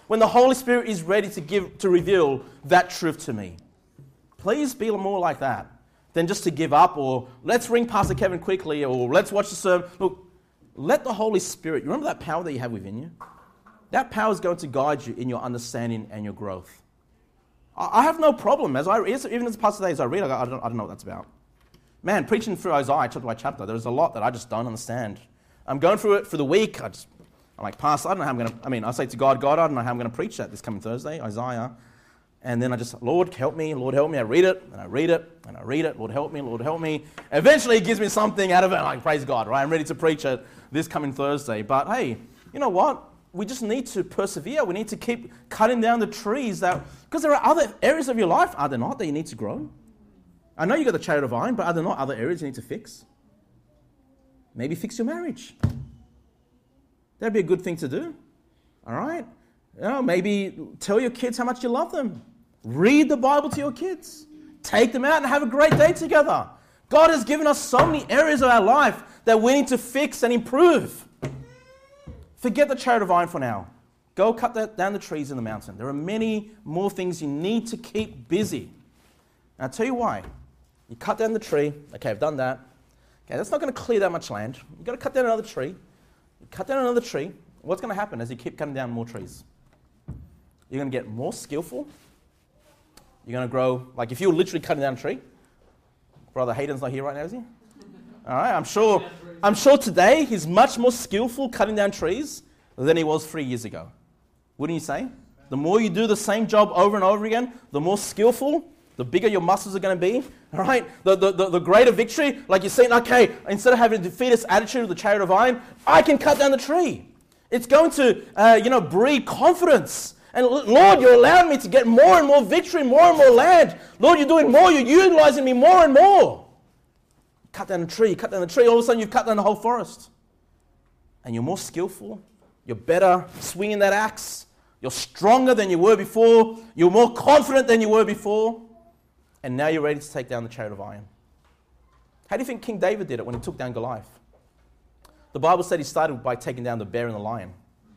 when the Holy Spirit is ready to give, to reveal that truth to me. Please be more like that than just to give up, or let's ring Pastor Kevin quickly, or let's watch the sermon. Look, let the Holy Spirit, you remember that power that you have within you? That power is going to guide you in your understanding and your growth. I have no problem, as I even as Pastor Day, as I read, I, go, I, don't, I don't know what that's about. Man, preaching through Isaiah chapter by chapter, there's a lot that I just don't understand. I'm going through it for the week. I just, I'm like, Pastor, I don't know how I'm going to, I mean, I say to God, God, I don't know how I'm going to preach that this coming Thursday, Isaiah. And then I just, Lord, help me, Lord, help me. I read it, and I read it, and I read it. Lord, help me, Lord, help me. Eventually, He gives me something out of it, and I praise God, right? I'm ready to preach it this coming Thursday. But hey, you know what? We just need to persevere. We need to keep cutting down the trees that, because there are other areas of your life, are there not, that you need to grow? I know you got the chariot of iron, but are there not other areas you need to fix? Maybe fix your marriage. That'd be a good thing to do. All right? You know, maybe tell your kids how much you love them. Read the Bible to your kids. Take them out and have a great day together. God has given us so many areas of our life that we need to fix and improve. Forget the chariot of iron for now. Go cut that, down the trees in the mountain. There are many more things you need to keep busy. And I'll tell you why. You cut down the tree. Okay, I've done that. Okay, that's not going to clear that much land. You've got to cut down another tree. You cut down another tree. What's going to happen as you keep cutting down more trees? You're going to get more skillful. You're going to grow, like if you were literally cutting down a tree. Brother Hayden's not here right now, is he? All right, I'm sure, I'm sure today he's much more skillful cutting down trees than he was three years ago. Wouldn't you say? The more you do the same job over and over again, the more skillful, the bigger your muscles are going to be. All right, the, the, the, the greater victory. Like you're saying, okay, instead of having a defeatist attitude of the chariot of iron, I can cut down the tree. It's going to, uh, you know, breed confidence. And Lord, you're allowing me to get more and more victory, more and more land. Lord, you're doing more. You're utilizing me more and more. Cut down the tree, cut down the tree. All of a sudden, you've cut down the whole forest. And you're more skillful. You're better swinging that axe. You're stronger than you were before. You're more confident than you were before. And now you're ready to take down the chariot of iron. How do you think King David did it when he took down Goliath? The Bible said he started by taking down the bear and the lion.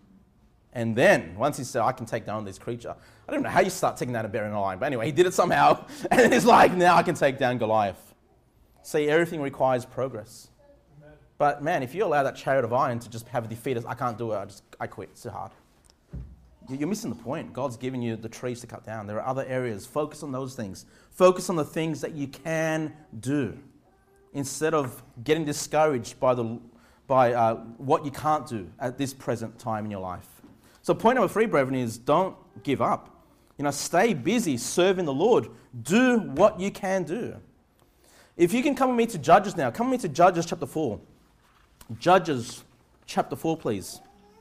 And then, once he said, I can take down this creature. I don't know how you start taking down a bear and a lion. But anyway, he did it somehow. And he's like, now I can take down Goliath. See, everything requires progress. Amen. But man, if you allow that chariot of iron to just have a defeat, I can't do it, I just I quit, it's too hard. You're missing the point. God's giving you the trees to cut down. There are other areas. Focus on those things. Focus on the things that you can do. Instead of getting discouraged by, the, by uh, what you can't do at this present time in your life. So point number three, brethren, is don't give up. You know, stay busy serving the Lord. Do what you can do. If you can come with me to Judges now. Come with me to Judges chapter four. Judges chapter four, please.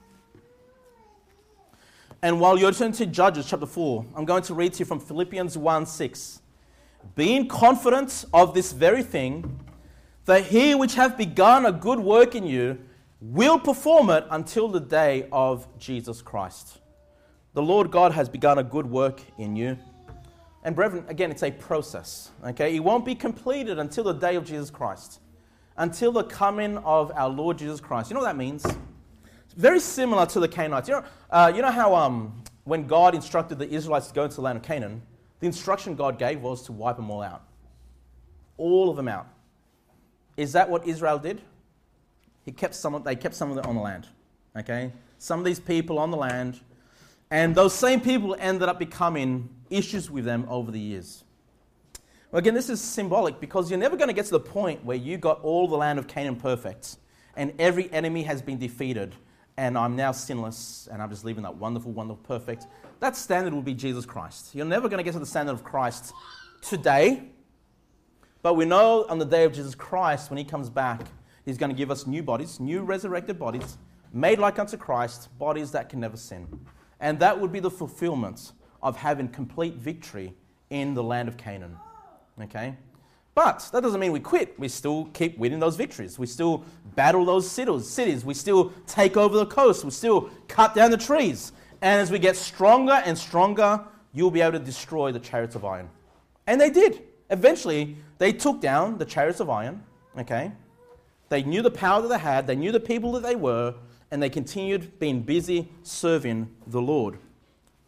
And while you're turning to Judges chapter four, I'm going to read to you from Philippians one six. Being confident of this very thing, that he which hath begun a good work in you will perform it until the day of Jesus Christ. The Lord God has begun a good work in you. And brethren, again, it's a process. Okay, it won't be completed until the day of Jesus Christ, until the coming of our Lord Jesus Christ. You know what that means? It's very similar to the Canaanites. You know, uh, you know how um, when God instructed the Israelites to go into the land of Canaan, the instruction God gave was to wipe them all out, all of them out. Is that what Israel did? He kept some. Of, they kept some of them on the land. Okay, some of these people on the land, and those same people ended up becoming issues with them over the years. Well, again, this is symbolic because you're never going to get to the point where you got all the land of Canaan perfect and every enemy has been defeated and I'm now sinless and I'm just living that wonderful, wonderful, perfect. That standard will be Jesus Christ. You're never going to get to the standard of Christ today, but we know on the day of Jesus Christ, when he comes back, he's going to give us new bodies, new resurrected bodies, made like unto Christ, bodies that can never sin. And that would be the fulfillment of having complete victory in the land of Canaan. Okay? But that doesn't mean we quit. We still keep winning those victories. We still battle those cities. We still take over the coast. We still cut down the trees. And as we get stronger and stronger, you'll be able to destroy the chariots of iron. And they did. Eventually, they took down the chariots of iron. Okay? They knew the power that they had. They knew the people that they were. And they continued being busy serving the Lord.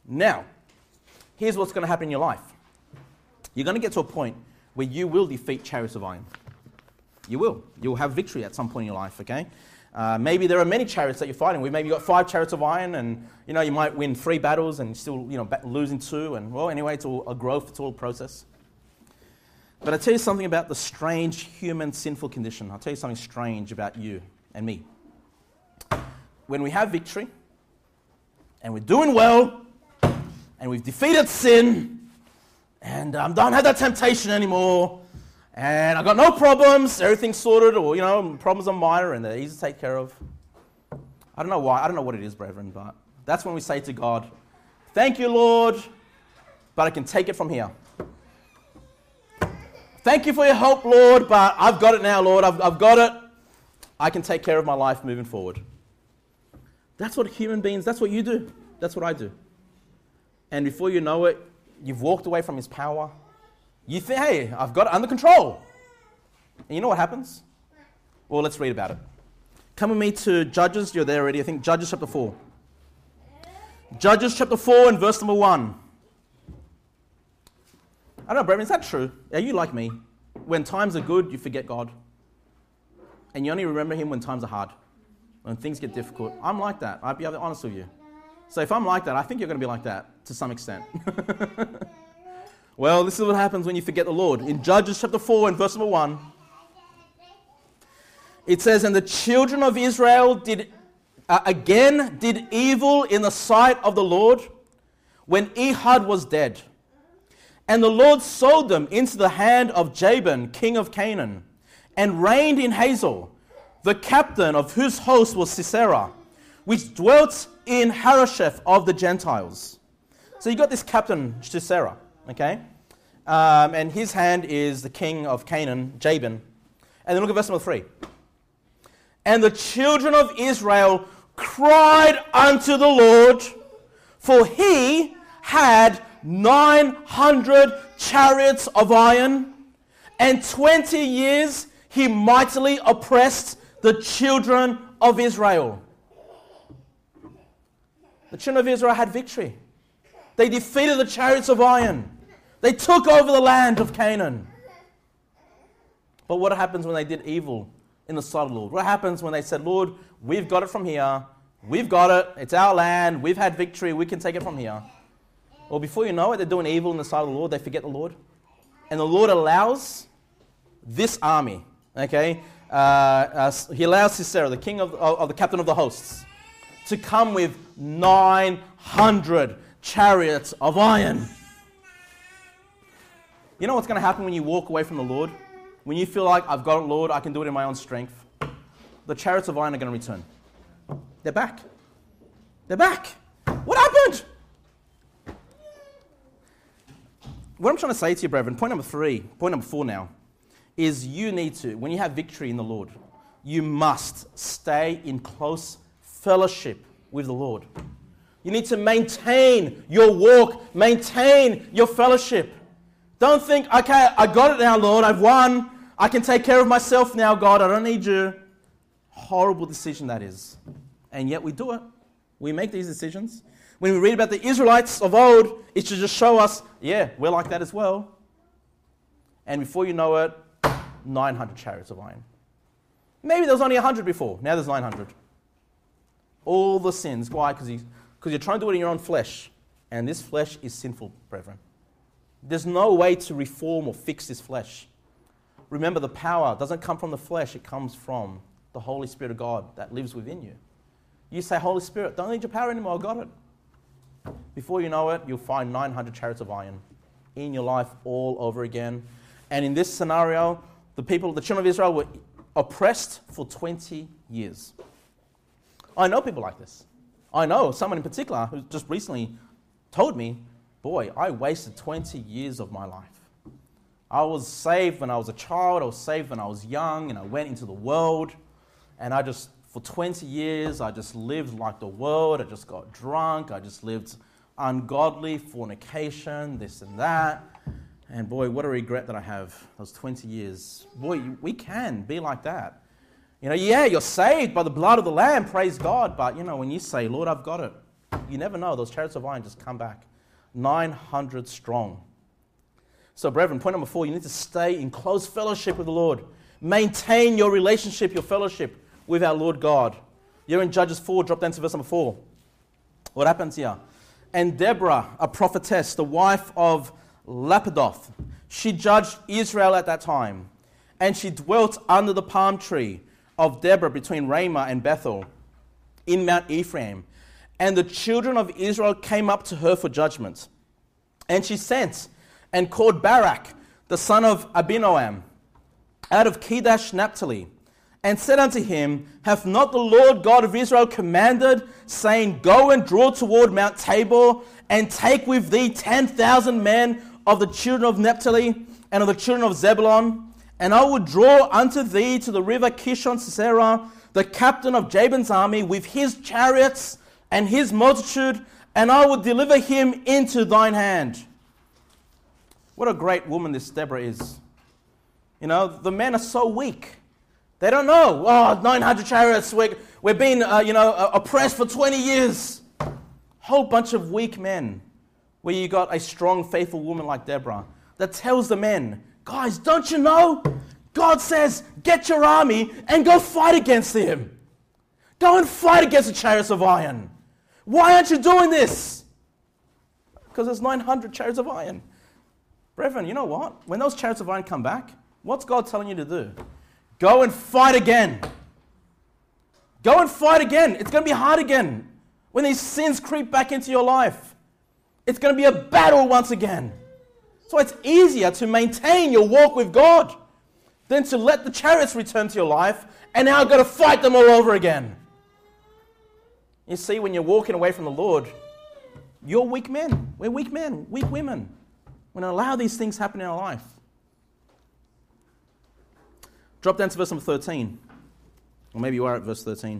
Now, here's what's going to happen in your life. You're going to get to a point where you will defeat chariots of iron. You will. You'll have victory at some point in your life, okay? Uh, maybe there are many chariots that you're fighting with. Maybe you've got five chariots of iron and, you know, you might win three battles and still, you know, losing two. And, well, anyway, it's all a growth. It's all a process. But I'll tell you something about the strange human sinful condition. I'll tell you something strange about you and me. When we have victory and we're doing well and we've defeated sin and I um, don't have that temptation anymore and I've got no problems, everything's sorted, or, you know, problems are minor and they're easy to take care of. I don't know why. I don't know what it is, brethren, but that's when we say to God, thank you, Lord, but I can take it from here. Thank you for your help, Lord, but I've got it now, Lord. I've, I've got it. I can take care of my life moving forward. That's what human beings, that's what you do. That's what I do. And before you know it, you've walked away from His power. You think, hey, I've got it under control. And you know what happens? Well, let's read about it. Come with me to Judges. You're there already. I think Judges chapter four. Judges chapter four and verse number one. I don't know, brethren, is that true? Are you like me? When times are good, you forget God. And you only remember Him when times are hard. When things get difficult. I'm like that. I'll be honest with you. So if I'm like that, I think you're going to be like that to some extent. Well, this is what happens when you forget the Lord. In Judges chapter four and verse number one, it says, and the children of Israel did uh, again did evil in the sight of the Lord when Ehud was dead. And the Lord sold them into the hand of Jabin, king of Canaan, and reigned in Hazor, the captain of whose host was Sisera, which dwelt in Harosheth of the Gentiles. So you got this captain, Sisera, okay? Um, and his hand is the king of Canaan, Jabin. And then look at verse number three. And the children of Israel cried unto the Lord, for he had nine hundred chariots of iron, and twenty years he mightily oppressed the children of Israel. The children of Israel had victory. They defeated the chariots of iron. They took over the land of Canaan. But what happens when they did evil in the sight of the Lord? What happens when they said, Lord, we've got it from here. We've got it. It's our land. We've had victory. We can take it from here. Well, before you know it, they're doing evil in the sight of the Lord. They forget the Lord. And the Lord allows this army, okay? Uh, uh, he allows Sisera, the king of, of, of the captain of the hosts, to come with nine hundred chariots of iron. You know what's going to happen when you walk away from the Lord? When you feel like, I've got it, Lord, I can do it in my own strength. The chariots of iron are going to return. They're back. They're back. What happened? What I'm trying to say to you, brethren, point number three, point number four now, is you need to, when you have victory in the Lord, you must stay in close fellowship with the Lord. You need to maintain your walk, maintain your fellowship. Don't think, okay, I got it now, Lord, I've won. I can take care of myself now, God, I don't need you. Horrible decision that is. And yet we do it. We make these decisions. When we read about the Israelites of old, it should just show us, yeah, we're like that as well. And before you know it, nine hundred chariots of iron. Maybe there was only one hundred before. Now there's nine hundred. All the sins. Why? Because you're trying to do it in your own flesh. And this flesh is sinful, brethren. There's no way to reform or fix this flesh. Remember, the power doesn't come from the flesh. It comes from the Holy Spirit of God that lives within you. You say, Holy Spirit, don't need your power anymore. I got it. Before you know it, you'll find nine hundred chariots of iron in your life all over again. And in this scenario, the people, the children of Israel were oppressed for twenty years. I know people like this. I know someone in particular who just recently told me, boy, I wasted twenty years of my life. I was saved when I was a child, I was saved when I was young, and I went into the world, and I just, for twenty years, I just lived like the world. I just got drunk. I just lived ungodly, fornication, this and that. And boy, what a regret that I have. Those twenty years. Boy, we can be like that. You know, yeah, you're saved by the blood of the Lamb, praise God. But, you know, when you say, Lord, I've got it. You never know. Those chariots of iron just come back. nine hundred strong. So, brethren, point number four, you need to stay in close fellowship with the Lord. Maintain your relationship, your fellowship with our Lord God. You're in Judges four, drop down to verse number four. What happens here? And Deborah, a prophetess, the wife of Lapidoth, she judged Israel at that time. And she dwelt under the palm tree of Deborah between Ramah and Bethel in Mount Ephraim. And the children of Israel came up to her for judgment. And she sent and called Barak, the son of Abinoam, out of Kedesh Naphtali, and said unto him, Hath not the Lord God of Israel commanded, saying, Go and draw toward Mount Tabor, and take with thee ten thousand men of the children of Naphtali, and of the children of Zebulun, and I will draw unto thee to the river Kishon Sisera, the captain of Jabin's army, with his chariots and his multitude, and I will deliver him into thine hand. What a great woman this Deborah is. You know, the men are so weak. They don't know. Oh, nine hundred chariots. We're, we're being, uh, you know, uh, oppressed for twenty years. Whole bunch of weak men. Where you got a strong, faithful woman like Deborah that tells the men, guys, don't you know? God says, get your army and go fight against him. Go and fight against the chariots of iron. Why aren't you doing this? Because there's nine hundred chariots of iron. Brethren, you know what? When those chariots of iron come back, what's God telling you to do? Go and fight again. Go and fight again. It's going to be hard again. When these sins creep back into your life, it's going to be a battle once again. So it's easier to maintain your walk with God than to let the chariots return to your life and now I've got to fight them all over again. You see, when you're walking away from the Lord, you're weak men. We're weak men, weak women. We're going to allow these things happen in our life. Drop down to verse number thirteen. Or maybe you are at verse thirteen.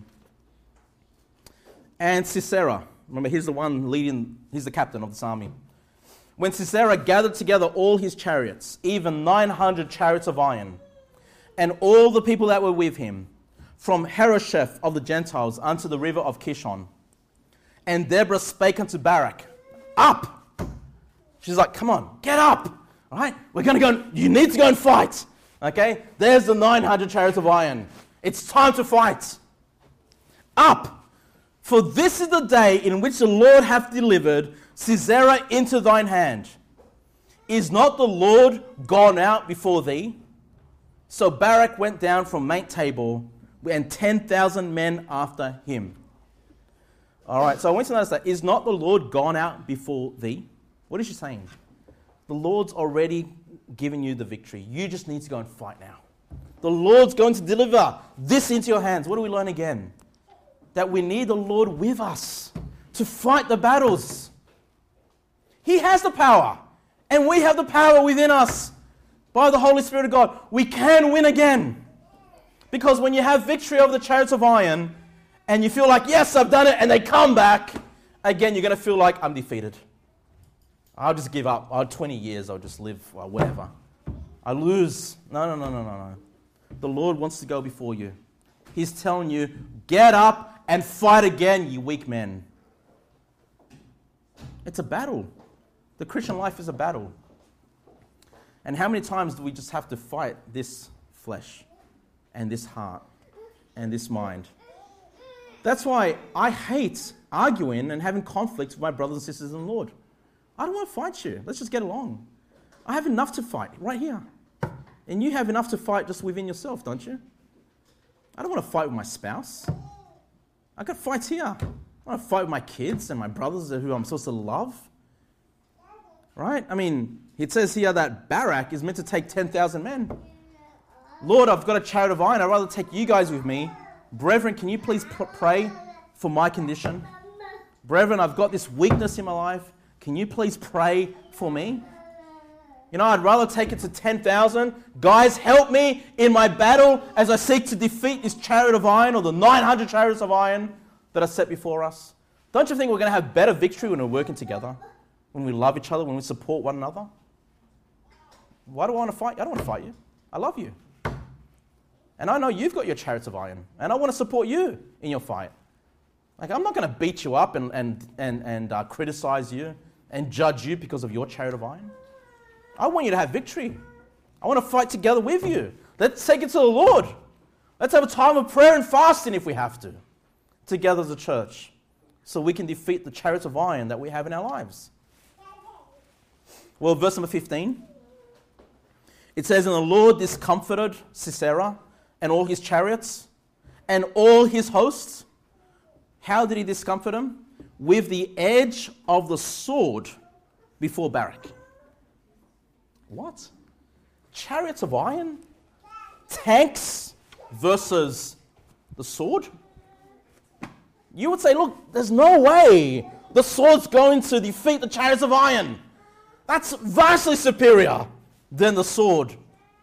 And Sisera, remember he's the one leading, he's the captain of this army. When Sisera gathered together all his chariots, even nine hundred chariots of iron, and all the people that were with him, from Harosheth of the Gentiles unto the river of Kishon. And Deborah spake unto Barak, Up! She's like, come on, get up! All right, we're going to go, and, you need to go and fight. Okay, there's the nine hundred chariots of iron. It's time to fight. Up! For this is the day in which the Lord hath delivered Sisera into thine hand. Is not the Lord gone out before thee? So Barak went down from Mount Tabor, and ten thousand men after him. All right, so I want you to notice that. Is not the Lord gone out before thee? What is she saying? The Lord's already given you the victory. You just need to go and fight now. The Lord's going to deliver this into your hands. What do we learn again? That we need the Lord with us to fight the battles. He has the power, and we have the power within us. By the Holy Spirit of God, we can win again. Because when you have victory over the chariots of iron, and you feel like, yes, I've done it, and they come back, again, you're going to feel like, I'm defeated. I'll just give up. I'll twenty years, I'll just live, well, whatever. I lose. No, no, no, no, no, no. The Lord wants to go before you. He's telling you, get up and fight again, you weak men. It's a battle. The Christian life is a battle. And how many times do we just have to fight this flesh and this heart and this mind? That's why I hate arguing and having conflicts with my brothers and sisters in the Lord. I don't want to fight you. Let's just get along. I have enough to fight right here. And you have enough to fight just within yourself, don't you? I don't want to fight with my spouse. I've got fights here. I want to fight with my kids and my brothers who I'm supposed to love. Right? I mean, it says here that Barak is meant to take ten thousand men. Lord, I've got a chariot of iron. I'd rather take you guys with me. Brethren, can you please pr- pray for my condition? Brethren, I've got this weakness in my life. Can you please pray for me? You know, I'd rather take it to ten thousand. Guys, help me in my battle as I seek to defeat this chariot of iron or the nine hundred chariots of iron that are set before us. Don't you think we're going to have better victory when we're working together? When we love each other, when we support one another? Why do I want to fight? I don't want to fight you. I love you. And I know you've got your chariots of iron. And I want to support you in your fight. Like, I'm not going to beat you up and, and, and, and uh, criticize you and judge you because of your chariot of iron. I want you to have victory. I want to fight together with you. Let's take it to the Lord. Let's have a time of prayer and fasting if we have to, together as a church, so we can defeat the chariots of iron that we have in our lives. Well, verse number fifteen, it says, "And the Lord discomfited Sisera and all his chariots and all his hosts." How did he discomfort him? With the edge of the sword before Barak. What? Chariots of iron? Tanks versus the sword? You would say, look, there's no way the sword's going to defeat the chariots of iron. That's vastly superior than the sword.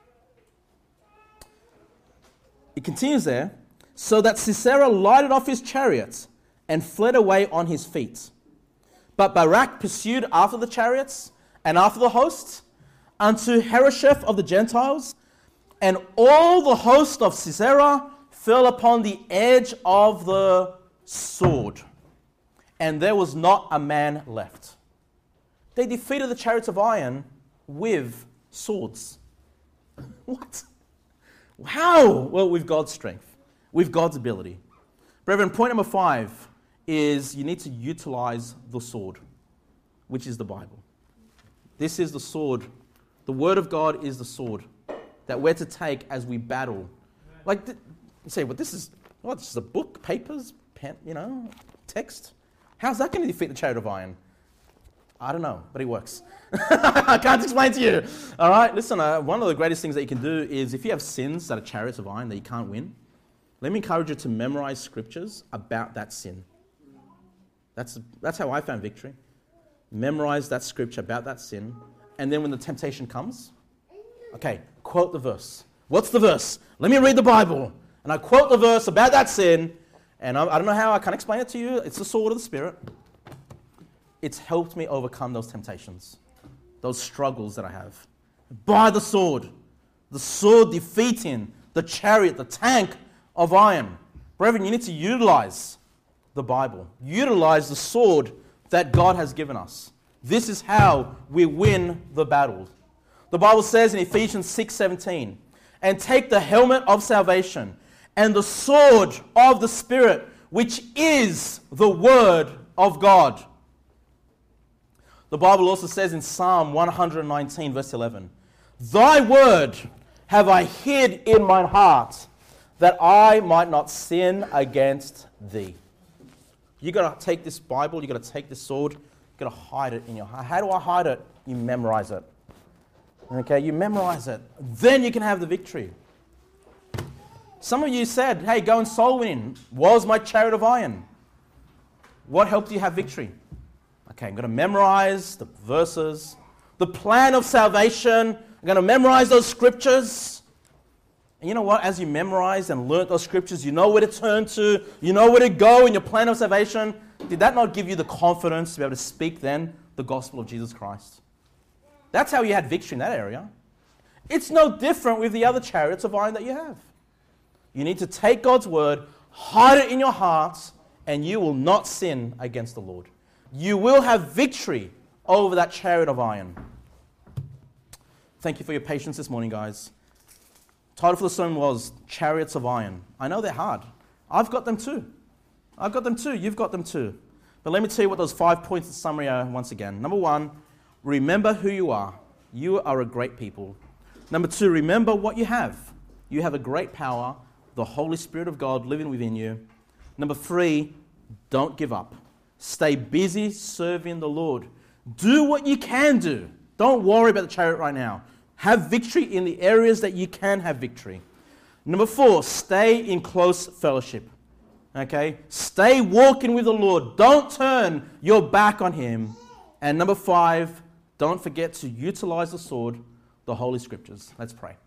It continues there. "So that Sisera lighted off his chariots and fled away on his feet. But Barak pursued after the chariots and after the hosts unto Harosheth of the Gentiles, and all the host of Sisera fell upon the edge of the sword, and there was not a man left." They defeated the chariots of iron with swords. What? How? Well, with God's strength, with God's ability. Brethren, point number five is you need to utilize the sword, which is the Bible. This is the sword. The Word of God is the sword that we're to take as we battle. Like, th- you say, well, this is, what, this is a book, papers, pen, you know, text? How's that going to defeat the chariot of iron? I don't know, but it works. I can't explain to you. All right, listen, uh, one of the greatest things that you can do is if you have sins that are chariots of iron that you can't win, let me encourage you to memorize scriptures about that sin. That's, that's how I found victory. Memorize that scripture about that sin, and then when the temptation comes, okay, quote the verse. What's the verse? Let me read the Bible. And I quote the verse about that sin, and I, I don't know how, I can't explain it to you. It's the sword of the Spirit. It's helped me overcome those temptations, those struggles that I have. By the sword, the sword defeating the chariot, the tank of iron. Brethren, you need to utilize the Bible. Utilize the sword that God has given us. This is how we win the battle. The Bible says in Ephesians six seventeen, "And take the helmet of salvation and the sword of the Spirit, which is the word of God." The Bible also says in Psalm one nineteen, verse eleven, "Thy word have I hid in mine heart, that I might not sin against thee." You got to take this Bible, you got to take this sword, you got to hide it in your heart. How do I hide it? You memorize it. Okay, you memorize it. Then you can have the victory. Some of you said, hey, go and soul winning. Was my chariot of iron? What helped you have victory? Okay, I'm going to memorize the verses, the plan of salvation. I'm going to memorize those scriptures. And you know what? As you memorize and learn those scriptures, you know where to turn to, you know where to go in your plan of salvation. Did that not give you the confidence to be able to speak then the gospel of Jesus Christ? That's how you had victory in that area. It's no different with the other chariots of iron that you have. You need to take God's word, hide it in your hearts, and you will not sin against the Lord. You will have victory over that chariot of iron. Thank you for your patience this morning, guys. Title for the sermon was Chariots of Iron. I know they're hard. I've got them too. I've got them too. You've got them too. But let me tell you what those five points of summary are once again. Number one, remember who you are. You are a great people. Number two, remember what you have. You have a great power, the Holy Spirit of God living within you. Number three, don't give up. Stay busy serving the Lord. Do what you can do. Don't worry about the chariot right now. Have victory in the areas that you can have victory. Number four, stay in close fellowship. Okay? Stay walking with the Lord. Don't turn your back on Him. And number five, don't forget to utilize the sword, the Holy Scriptures. Let's pray.